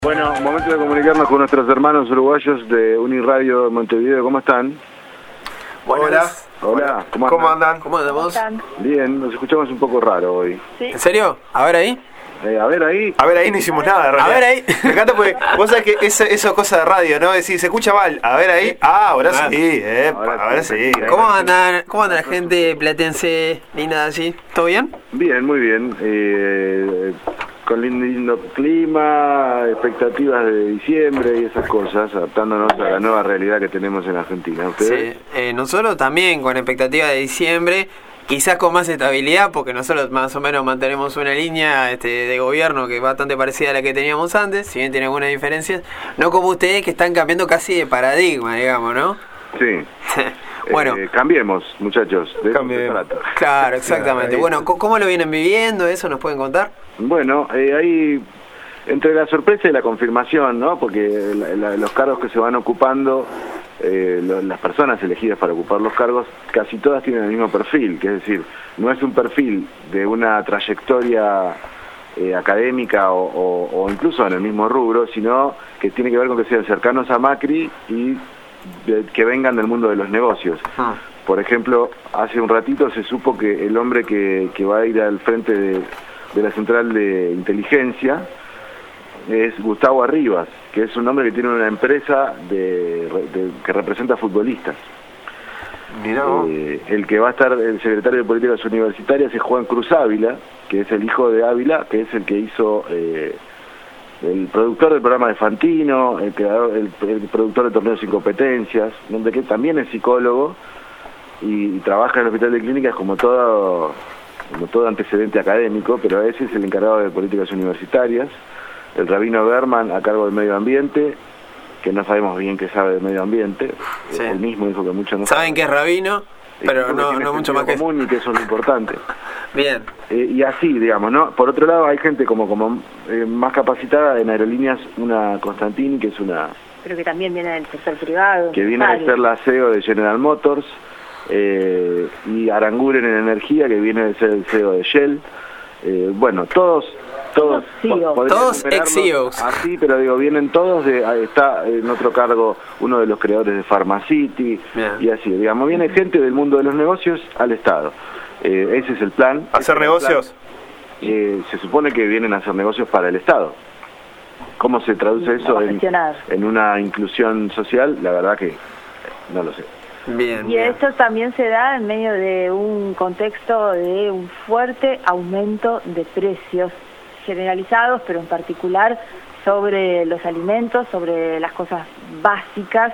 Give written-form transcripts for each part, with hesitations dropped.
Bueno, momento de comunicarnos con nuestros hermanos uruguayos de Uniradio Montevideo. ¿Cómo están? Buenas. Hola. ¿Cómo andan? ¿Cómo andamos? Bien, nos escuchamos un poco raro hoy. ¿Sí? ¿En serio? A ver ahí. A ver ahí. A ver, ahí no hicimos nada, en realidad. A ver ahí. Me encanta porque vos sabés que eso es cosa de radio, ¿no? Es decir, se escucha mal. A ver ahí. Ahora sí, ahora sí. ¿Cómo andan la gente platense linda de allí? ¿Todo bien? Bien, muy bien. Con lindo clima, expectativas de diciembre y esas cosas, adaptándonos a la nueva realidad que tenemos en Argentina. ¿Ustedes? Sí, nosotros también con expectativa de diciembre, quizás con más estabilidad, porque nosotros más o menos mantenemos una línea de gobierno que es bastante parecida a la que teníamos antes, si bien tiene algunas diferencias, no como ustedes que están cambiando casi de paradigma, digamos, ¿no? Sí. Bueno, cambiemos, muchachos. Cambiemos. Claro, exactamente. Bueno, ¿cómo lo vienen viviendo? ¿Eso nos pueden contar? Bueno, ahí entre la sorpresa y la confirmación, ¿no? Porque los cargos que se van ocupando, las personas elegidas para ocupar los cargos, casi todas tienen el mismo perfil, que es decir, no es un perfil de una trayectoria académica o incluso en el mismo rubro, sino que tiene que ver con que sean cercanos a Macri y que vengan del mundo de los negocios. Por ejemplo, hace un ratito se supo que el hombre que va a ir al frente de la central de inteligencia es Gustavo Arribas, que es un hombre que tiene una empresa que representa futbolistas. Mirá. El que va a estar el secretario de Políticas Universitarias es Juan Cruz Ávila, que es el hijo de Ávila, que es el que hizo el productor del programa de Fantino, el productor de Torneos sin Competencias, donde que también es psicólogo y trabaja en el Hospital de Clínicas como todo antecedente académico, pero ese es el encargado de políticas universitarias. El rabino Berman a cargo del medio ambiente, que no sabemos bien qué sabe del medio ambiente. Sí. Él mismo dijo que mucho no saben sabe. que es rabino, pero no mucho más que eso. Común y que eso es lo importante. Bien. Y así, digamos, ¿no? Por otro lado, hay gente como más capacitada en aerolíneas, una Constantini, que es una... Pero que también viene del sector privado. Que viene a ser la CEO de General Motors, y Aranguren en energía, que viene de ser el CEO de Shell. Bueno, todos ex-CEOs. Así, pero digo, vienen todos está en otro cargo uno de los creadores de Pharmacity, y así, digamos, viene gente del mundo de los negocios al Estado. Ese es el plan. ¿Hacer negocios? Se supone que vienen a hacer negocios para el Estado. ¿Cómo se traduce eso en una inclusión social? La verdad que no lo sé. Bien, y esto también se da en medio de un contexto de un fuerte aumento de precios generalizados, pero en particular sobre los alimentos, sobre las cosas básicas.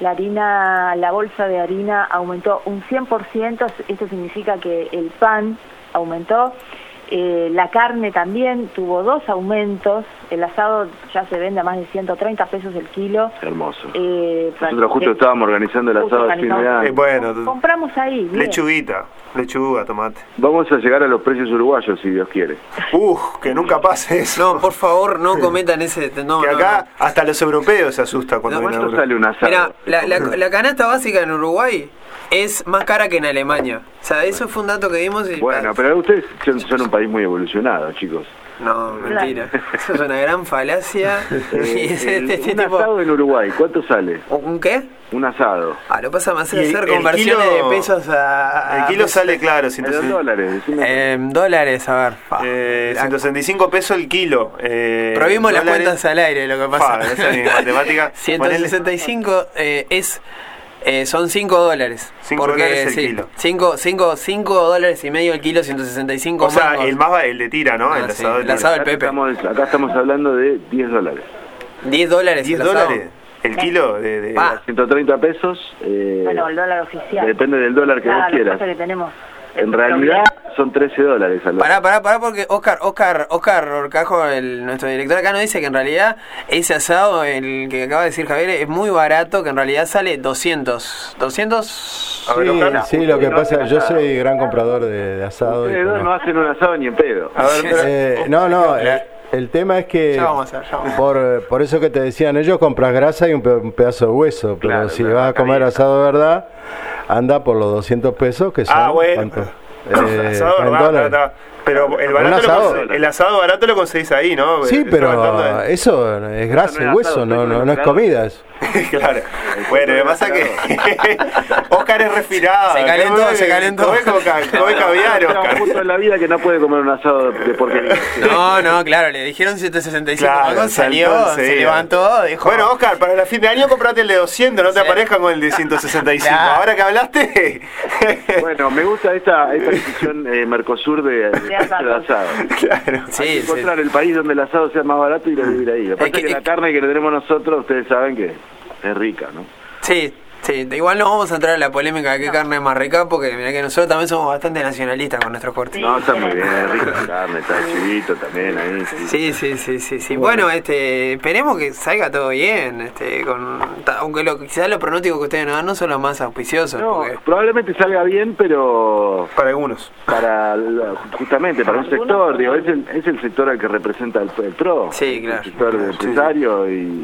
La bolsa de harina aumentó un 100%, esto significa que el pan aumentó. La carne también tuvo 2 aumentos, el asado ya se vende a más de 130 pesos el kilo. Hermoso. Nosotros justo estábamos organizando el asado de fin de año. Bueno, compramos ahí. Bien. Lechuga, tomate. Vamos a llegar a los precios uruguayos, si Dios quiere. Que nunca pase eso. No, por favor, no cometan ese... No, que acá hasta los europeos se asustan cuando viene ¿Cuánto sale un asado? Mira, la canasta básica en Uruguay es más cara que en Alemania. O sea, eso fue un dato que vimos y... Bueno, pero ustedes son un país muy evolucionado, chicos. No, mentira. Eso es una gran falacia. Un asado en Uruguay, ¿cuánto sale? ¿Un qué? Un asado. Lo pasa más hacer conversiones de pesos a... El kilo sale, claro, $100. Dólares, a ver. 165 pesos el kilo. Probimos las cuentas al aire, lo que pasa. Esa es matemática. 165 son $5. $5 el kilo. $5.5 el kilo, 165 O sea, mangos. el de tira, ¿no? El asado del Pepe. Acá estamos hablando de $10. $10. $10 el kilo de 130 pesos. Bueno, el dólar oficial. Depende del dólar que vos quieras. Que tenemos. En realidad son $13 al dólar. Pará, porque Oscar Orcajo, nuestro director acá, nos dice que en realidad ese asado, el que acaba de decir Javier, es muy barato, que en realidad sale 200. Sí, lo que pasa, yo soy gran comprador de asado. Ustedes no hacen un asado ni en pedo. A ver, el tema es que ya vamos a hacer. Por eso que te decían, ellos compras grasa y un pedazo de hueso, pero claro, si vas a comer asado de verdad, anda por los 200 pesos, que son bueno. ¿cuánto? Asado, en dólares. Pero el asado barato lo conseguís ahí, ¿no? Sí, pero eso es grasa y hueso, no es comida eso. Claro. Bueno, lo que pasa que Oscar es respirado. Se calentó. Come caviar, Oscar. Hay un punto en la vida que no puede comer un asado de porquería. No, claro, le dijeron 165, claro, salió, se levantó, dijo... Bueno, Oscar, para el fin de año comprate el de 200, no te aparezcan con el de 165. Claro. Ahora que hablaste... Bueno, me gusta esta decisión Mercosur de asado. Claro. Hay que encontrar el país donde el asado sea más barato y lo vivir ahí. Lo que pasa es que la carne que le tenemos nosotros, ustedes saben que es rica, ¿no? Sí, igual no vamos a entrar en la polémica de qué carne es más rica, porque mira que nosotros también somos bastante nacionalistas con nuestros cortes. No, está muy bien, es rica la carne, está el chivito también ahí. Sí. Bueno, esperemos que salga todo bien, aunque quizás los pronósticos que ustedes nos dan no son los más auspiciosos. No, probablemente salga bien, pero... Para algunos. Justamente, para un sector, digo, es el sector al que representa el PRO. Sí, claro. El sector empresario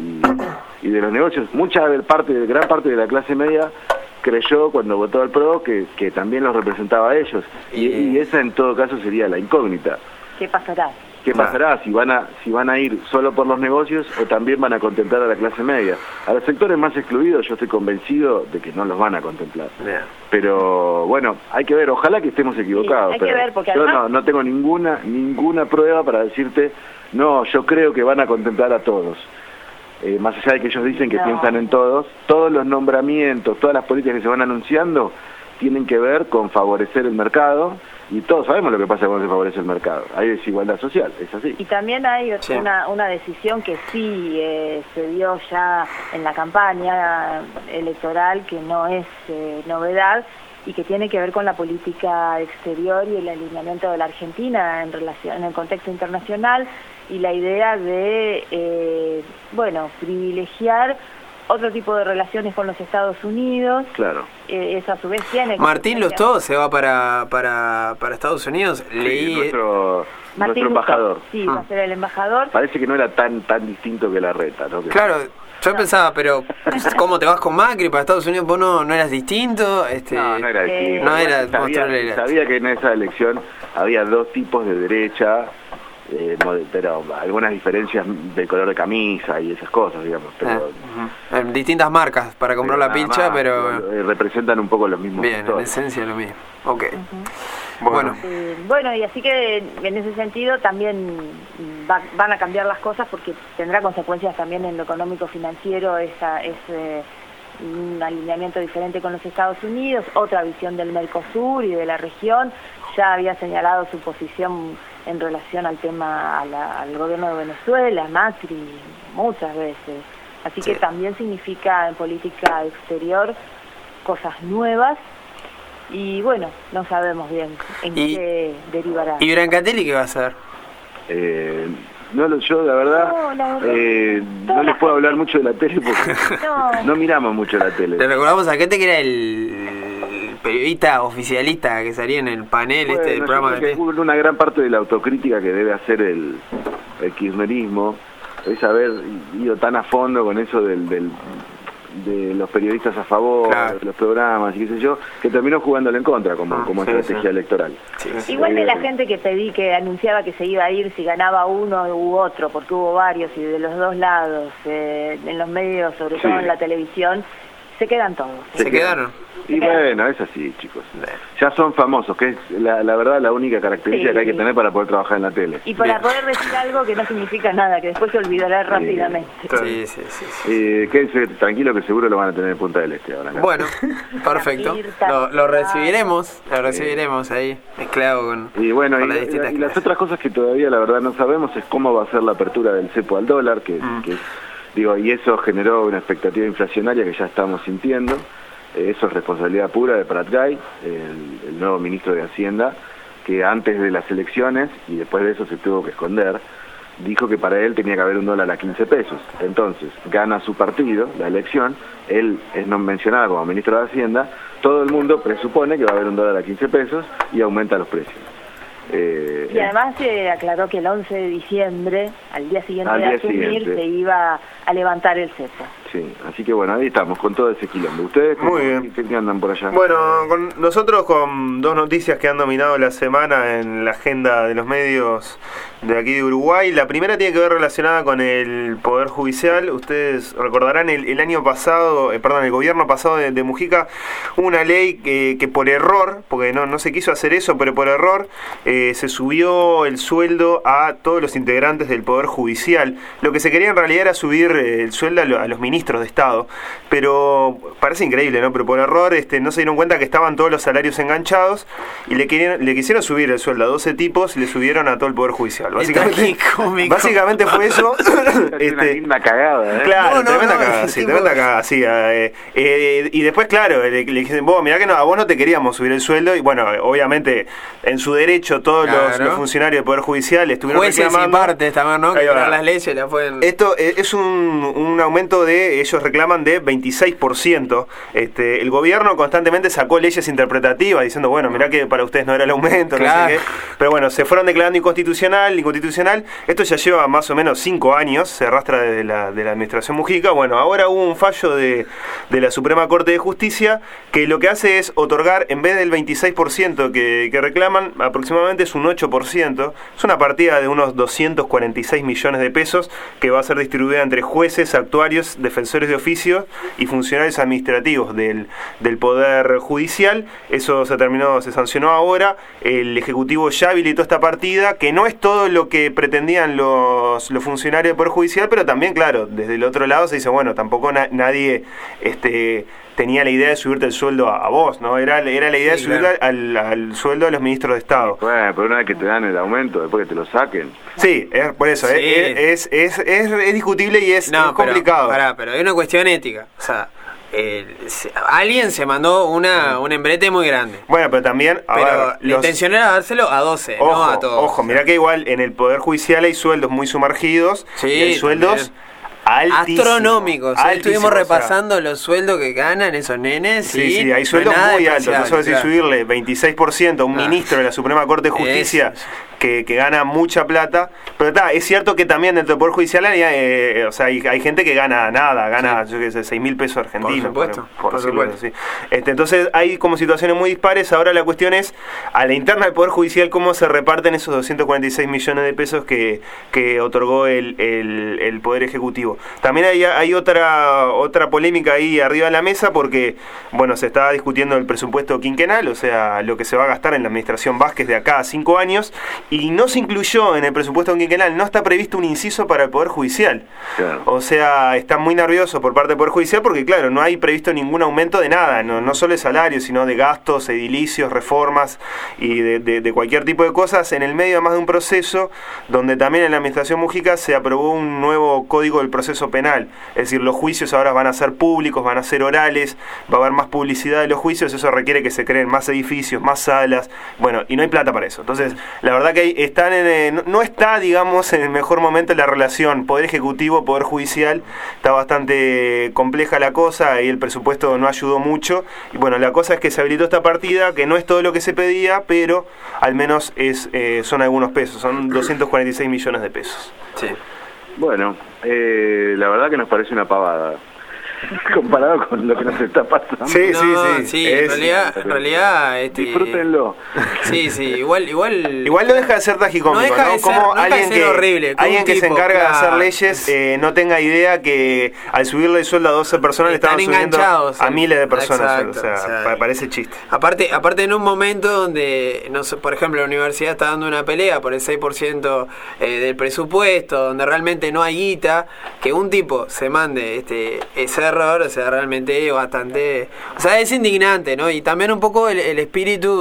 y de los negocios. Gran parte de la clase media creyó cuando votó al PRO que también los representaba a ellos. Y esa en todo caso sería la incógnita. ¿Qué pasará? ¿Qué pasará? Si van a ir solo por los negocios o también van a contemplar a la clase media. A los sectores más excluidos yo estoy convencido de que no los van a contemplar. Bien. Pero bueno, hay que ver, ojalá que estemos equivocados. Sí, hay que ver, porque yo además... no tengo ninguna prueba para decirte, no, yo creo que van a contemplar a todos. Más allá de que ellos dicen que piensan en todos los nombramientos, todas las políticas que se van anunciando tienen que ver con favorecer el mercado, y todos sabemos lo que pasa cuando se favorece el mercado. Hay desigualdad social, es así. Y también hay una decisión que sí se dio ya en la campaña electoral, que no es novedad, y que tiene que ver con la política exterior y el alineamiento de la Argentina en el contexto internacional, y la idea de privilegiar otro tipo de relaciones con los Estados Unidos. Claro. Eso a su vez tiene... Martín Lustó se va para Estados Unidos. Sí, nuestro embajador. Sí, va a ser el embajador. Parece que no era tan distinto que Larreta, ¿no? Claro, yo pensaba, pero ¿cómo te vas con Macri para Estados Unidos? ¿Vos no eras distinto? No era distinto. No era sabía que en esa elección había dos tipos de derecha, pero algunas diferencias de color de camisa y esas cosas, digamos. Pero, distintas marcas para comprar la pilcha, pero... representan un poco los mismos bien, sectores. en esencia lo mismo. Ok. Bueno, y así que en ese sentido también van a cambiar las cosas, porque tendrá consecuencias también en lo económico-financiero, un alineamiento diferente con los Estados Unidos, otra visión del Mercosur y de la región. Ya había señalado su posición en relación al tema, al gobierno de Venezuela, Macri, muchas veces. Así que también significa en política exterior cosas nuevas, y bueno, no sabemos bien en qué derivará. ¿Y Brancatelli qué va a hacer? Yo la verdad no les puedo hablar mucho de la tele porque no miramos mucho la tele. Le recordamos a Quete que era el periodista oficialista que salía en el panel del programa de tele. Una gran parte de la autocrítica que debe hacer el kirchnerismo es haber ido tan a fondo con eso de los periodistas a favor, de los programas y qué sé yo, que terminó jugándole en contra como estrategia electoral. Igual que la gente que anunciaba que se iba a ir si ganaba uno u otro, porque hubo varios y de los dos lados, en los medios, sobre todo en la televisión, se quedan todos. Se quedaron. Y bueno, es así, chicos. Ya son famosos, que es la verdad la única característica que hay que tener para poder trabajar en la tele. Y para poder decir algo que no significa nada, que después se olvidará rápidamente. Quédense tranquilo que seguro lo van a tener en Punta del Este ahora. Bueno, perfecto. Lo recibiremos ahí, mezclado con las distintas y las otras cosas que todavía la verdad no sabemos es cómo va a ser la apertura del cepo al dólar, y eso generó una expectativa inflacionaria que ya estamos sintiendo. Eso es responsabilidad pura de Pratgay, el nuevo ministro de Hacienda, que antes de las elecciones, y después de eso se tuvo que esconder, dijo que para él tenía que haber un dólar a 15 pesos. Entonces, gana su partido, la elección, él es no mencionado como ministro de Hacienda, todo el mundo presupone que va a haber un dólar a 15 pesos y aumenta los precios. Y además se aclaró que el 11 de diciembre, al día siguiente de asumir, se iba levantar el cepo. Sí, así que bueno, ahí estamos con todo ese quilombo. ¿Ustedes muy bien. ¿Qué andan por allá? Bueno, nosotros con dos noticias que han dominado la semana en la agenda de los medios de aquí de Uruguay. La primera tiene que ver relacionada con el Poder Judicial. Ustedes recordarán el año pasado, el gobierno pasado de Mujica, una ley que por error, porque no se quiso hacer eso, pero por error se subió el sueldo a todos los integrantes del Poder Judicial. Lo que se quería en realidad era subir el sueldo a los ministros de Estado, pero parece increíble, ¿no? Pero por error no se dieron cuenta que estaban todos los salarios enganchados y le quisieron subir el sueldo a 12 tipos y le subieron a todo el Poder Judicial. Básicamente fue eso. Una linda cagada, ¿eh? Claro, tremenda cagada, sí. Y después, claro, le dijeron, mirá que a vos no te queríamos subir el sueldo, y bueno, obviamente, en su derecho, todos los funcionarios del Poder Judicial estuvieron reclamando. Jueces y partes también, ¿no? Que las leyes la pueden... Esto es un aumento ellos reclaman de 26%. El gobierno constantemente sacó leyes interpretativas diciendo, bueno, mirá que para ustedes no era el aumento, no sé qué. Pero bueno, se fueron declarando inconstitucional. Esto ya lleva más o menos 5 años, se arrastra desde la administración Mujica. Bueno, ahora hubo un fallo de la Suprema Corte de Justicia que lo que hace es otorgar, en vez del 26% que reclaman, aproximadamente es un 8%. Es una partida de unos 246 millones de pesos que va a ser distribuida entre jueces, actuarios, defensores de oficio y funcionarios administrativos del Poder Judicial. Eso se sancionó ahora. El Ejecutivo ya habilitó esta partida, que no es todo lo que pretendían los funcionarios del Poder Judicial, pero también, claro, desde el otro lado se dice, bueno, tampoco nadie tenía la idea de subirte el sueldo a vos, ¿no? Era la idea de subirte al sueldo de los ministros de Estado. Bueno, pero una vez que te dan el aumento, después que te lo saquen. Sí, por eso, sí. Es discutible y es complicado. Pero hay una cuestión ética, o sea... alguien se mandó un embrete muy grande. Bueno, pero también... la intención era dárselo a 12, no a todos. Ojo, mirá que igual en el Poder Judicial hay sueldos muy sumergidos y hay sueldos... astronómicos. Estuvimos repasando los sueldos que ganan esos nenes. Sí, hay sueldos muy altos. No solo decir subirle 26% a un ministro de la Suprema Corte de Justicia que gana mucha plata. Pero es cierto que también dentro del Poder Judicial hay gente que gana nada, yo qué sé, 6.000 pesos argentinos. Por supuesto. Sí. Entonces hay como situaciones muy dispares. Ahora la cuestión es, a la interna del Poder Judicial, cómo se reparten esos 246 millones de pesos que otorgó el Poder Ejecutivo. También hay otra polémica ahí arriba de la mesa porque, bueno, se está discutiendo el presupuesto quinquenal, o sea, lo que se va a gastar en la administración Vázquez de acá a 5 años, y no se incluyó en el presupuesto quinquenal, no está previsto un inciso para el Poder Judicial. Claro. O sea, está muy nervioso por parte del Poder Judicial porque, claro, no hay previsto ningún aumento de nada, no solo de salario, sino de gastos, edilicios, reformas y de cualquier tipo de cosas, en el medio además de un proceso donde también en la administración Mujica se aprobó un nuevo código del proceso penal. Es decir, los juicios ahora van a ser públicos, van a ser orales, va a haber más publicidad de los juicios, eso requiere que se creen más edificios, más salas, bueno, y no hay plata para eso. Entonces, la verdad que no está, digamos, en el mejor momento la relación Poder Ejecutivo, Poder Judicial, está bastante compleja la cosa y el presupuesto no ayudó mucho. Y bueno, la cosa es que se habilitó esta partida, que no es todo lo que se pedía, pero al menos son algunos pesos, son 246 millones de pesos. Sí. Bueno, la verdad que nos parece una pavada comparado con lo que nos está pasando. Sí, en realidad disfrútenlo. Sí, igual no deja de ser tragicómico, no deja de ser, como no alguien que horrible, alguien que se encarga de hacer leyes no tenga idea que al subirle el sueldo a 12 personas le estaban subiendo a miles de personas. Exacto, o sea, parece chiste. Aparte en un momento donde, no sé, por ejemplo, la universidad está dando una pelea por el 6% del presupuesto, donde realmente no hay guita, que un tipo se mande ese error, o sea, realmente bastante... O sea, es indignante, ¿no? Y también un poco el espíritu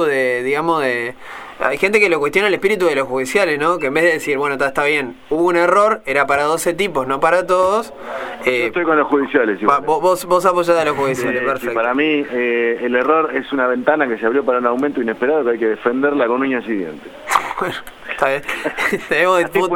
hay gente que lo cuestiona el espíritu de los judiciales, ¿no? Que en vez de decir, bueno, está bien, hubo un error, era para 12 tipos, no para todos. Yo estoy con los judiciales. Vos apoyás a los judiciales, perfecto. Y para mí, el error es una ventana que se abrió para un aumento inesperado que hay que defenderla con uñas y dientes. Bueno, está bien. Tenemos distintos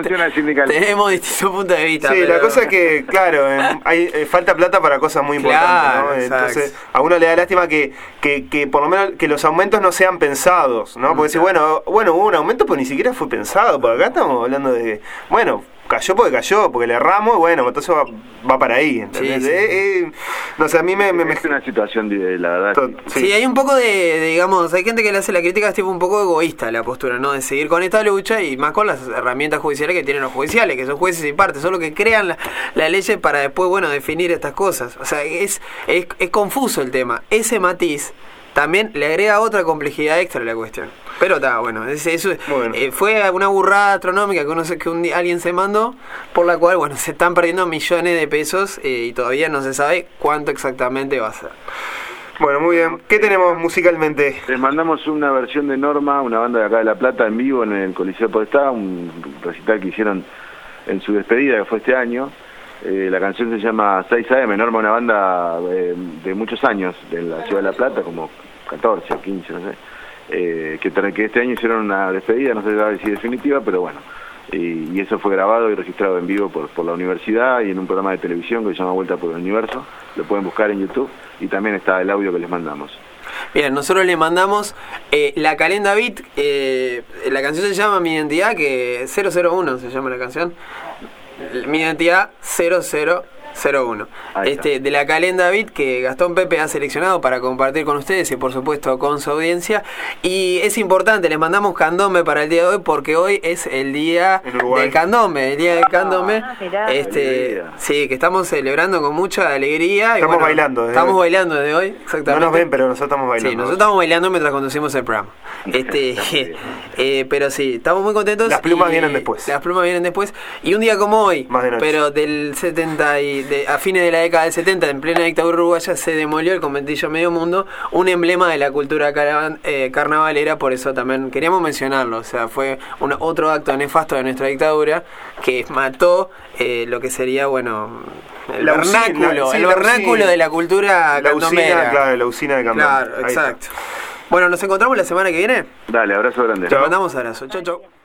puntos de vista. Sí, pero... la cosa es que, claro, falta plata para cosas muy importantes, ¿no? Entonces, a uno le da lástima que por lo menos que los aumentos no sean pensados, ¿no? Porque decir, bueno, hubo un aumento, pero ni siquiera fue pensado, porque acá estamos hablando de, bueno, cayó porque le erramos, y bueno, entonces va para ahí, ¿entendés? Sí. No sé, a mí me es una situación, la verdad. Sí, hay un poco de, digamos, hay gente que le hace la crítica, es tipo un poco egoísta la postura, ¿no? De seguir con esta lucha y más con las herramientas judiciales que tienen los judiciales, que son jueces y partes, solo que crean la ley para después, bueno, definir estas cosas. O sea, es confuso el tema. Ese matiz también le agrega otra complejidad extra a la cuestión. Pero está, bueno, eso fue una burrada astronómica que alguien se mandó, por la cual, bueno, se están perdiendo millones de pesos y todavía no se sabe cuánto exactamente va a ser. Bueno, muy bien. ¿Qué tenemos musicalmente? Les mandamos una versión de Norma, una banda de acá de La Plata, en vivo en el Coliseo Podestá, un recital que hicieron en su despedida, que fue este año. La canción se llama 6 AM, Norma, una banda de muchos años de la ciudad de La Plata, como 14 o 15, no sé. Que este año hicieron una despedida, no sé si definitiva, pero bueno, y eso fue grabado y registrado en vivo por la universidad y en un programa de televisión que se llama Vuelta por el Universo. Lo pueden buscar en YouTube y también está el audio que les mandamos. Bien, nosotros le mandamos la Calenda Beat, la canción se llama Mi Identidad, que 001 se llama la canción, Mi Identidad 0001. De la Calenda Beat, que Gastón Pepe ha seleccionado para compartir con ustedes y por supuesto con su audiencia. Y es importante, les mandamos candombe para el día de hoy, porque hoy es el día del candombe, el día del candombe. Sí, que estamos celebrando con mucha alegría. Estamos bailando desde hoy, exactamente. No nos ven, pero nosotros estamos bailando. Sí, nosotros estamos bailando mientras conducimos el programa. Pero sí, estamos muy contentos. Las plumas vienen después. Y un día como hoy, más de noche, pero del 70 a fines de la década del 70, en plena dictadura uruguaya, se demolió el conventillo Medio Mundo, un emblema de la cultura carnavalera. Por eso también queríamos mencionarlo. O sea, fue otro acto nefasto de nuestra dictadura que mató lo que sería, bueno, el vernáculo de la cultura candombera. Claro, la usina de candombe. Claro, exacto. Bueno, nos encontramos la semana que viene. Dale, abrazo grande. Te mandamos abrazo. Chau, chau.